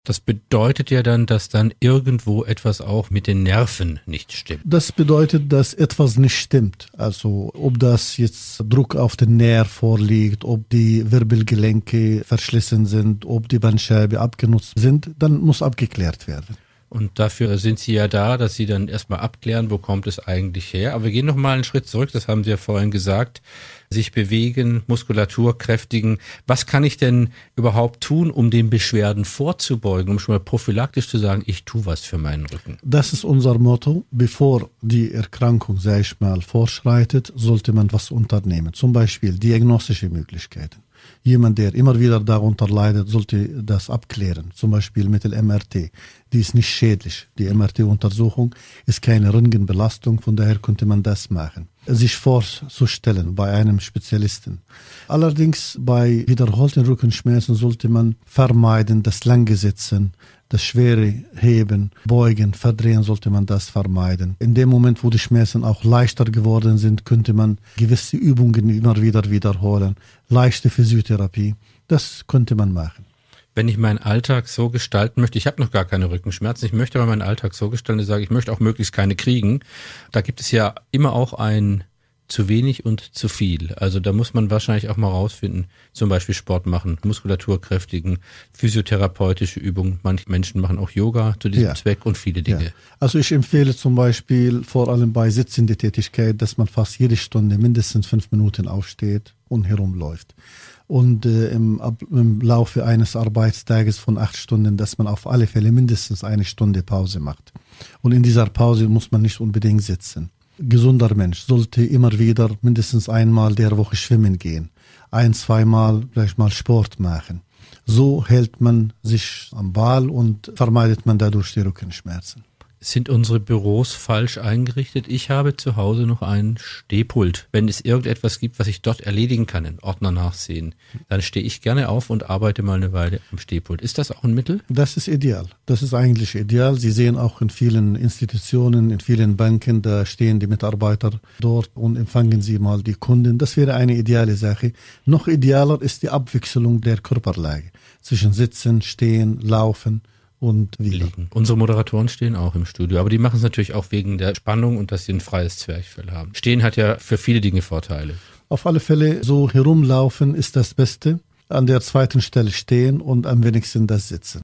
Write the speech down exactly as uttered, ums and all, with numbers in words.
Das bedeutet ja dann, dass dann irgendwo etwas auch mit den Nerven nicht stimmt. Das bedeutet, dass etwas nicht stimmt. Also ob das jetzt Druck auf den Nerv vorliegt, ob die Wirbelgelenke verschlissen sind, ob die Bandscheibe abgenutzt sind, dann muss abgeklärt werden. Und dafür sind Sie ja da, dass Sie dann erstmal abklären, wo kommt es eigentlich her. Aber wir gehen noch mal einen Schritt zurück, das haben Sie ja vorhin gesagt. Sich bewegen, Muskulatur kräftigen. Was kann ich denn überhaupt tun, um den Beschwerden vorzubeugen, um schon mal prophylaktisch zu sagen, ich tue was für meinen Rücken? Das ist unser Motto. Bevor die Erkrankung, sag ich mal, fortschreitet, sollte man was unternehmen. Zum Beispiel diagnostische Möglichkeiten. Jemand, der immer wieder darunter leidet, sollte das abklären. Zum Beispiel mit der M R T. Die ist nicht schädlich. Die M R T-Untersuchung ist keine Röntgenbelastung, von daher könnte man das machen. Sich vorzustellen bei einem Spezialisten. Allerdings bei wiederholten Rückenschmerzen sollte man vermeiden, das lange Sitzen, das schwere Heben, Beugen, Verdrehen sollte man das vermeiden. In dem Moment, wo die Schmerzen auch leichter geworden sind, könnte man gewisse Übungen immer wieder wiederholen. Leichte Physiotherapie, das könnte man machen. Wenn ich meinen Alltag so gestalten möchte, ich habe noch gar keine Rückenschmerzen, ich möchte aber meinen Alltag so gestalten, dass ich sage, ich möchte auch möglichst keine kriegen. Da gibt es ja immer auch ein zu wenig und zu viel. Also da muss man wahrscheinlich auch mal rausfinden, zum Beispiel Sport machen, Muskulatur kräftigen, physiotherapeutische Übungen. Manche Menschen machen auch Yoga zu diesem ja. Zweck und viele Dinge. Ja. Also ich empfehle zum Beispiel vor allem bei sitzender Tätigkeit, dass man fast jede Stunde mindestens fünf Minuten aufsteht und herumläuft. Und äh, im, im Laufe eines Arbeitstages von acht Stunden, dass man auf alle Fälle mindestens eine Stunde Pause macht. Und in dieser Pause muss man nicht unbedingt sitzen. Gesunder Mensch sollte immer wieder mindestens einmal der Woche schwimmen gehen. Ein-, zweimal vielleicht mal Sport machen. So hält man sich am Ball und vermeidet man dadurch die Rückenschmerzen. Sind unsere Büros falsch eingerichtet? Ich habe zu Hause noch einen Stehpult. Wenn es irgendetwas gibt, was ich dort erledigen kann, in Ordner nachsehen, dann stehe ich gerne auf und arbeite mal eine Weile am Stehpult. Ist das auch ein Mittel? Das ist ideal. Das ist eigentlich ideal. Sie sehen auch in vielen Institutionen, in vielen Banken, da stehen die Mitarbeiter dort und empfangen sie mal die Kunden. Das wäre eine ideale Sache. Noch idealer ist die Abwechslung der Körperlage zwischen Sitzen, Stehen, Laufen und liegen. Unsere Moderatoren stehen auch im Studio, aber die machen es natürlich auch wegen der Spannung und dass sie ein freies Zwerchfell haben. Stehen hat ja für viele Dinge Vorteile. Auf alle Fälle, so herumlaufen ist das Beste. An der zweiten Stelle stehen und am wenigsten das Sitzen.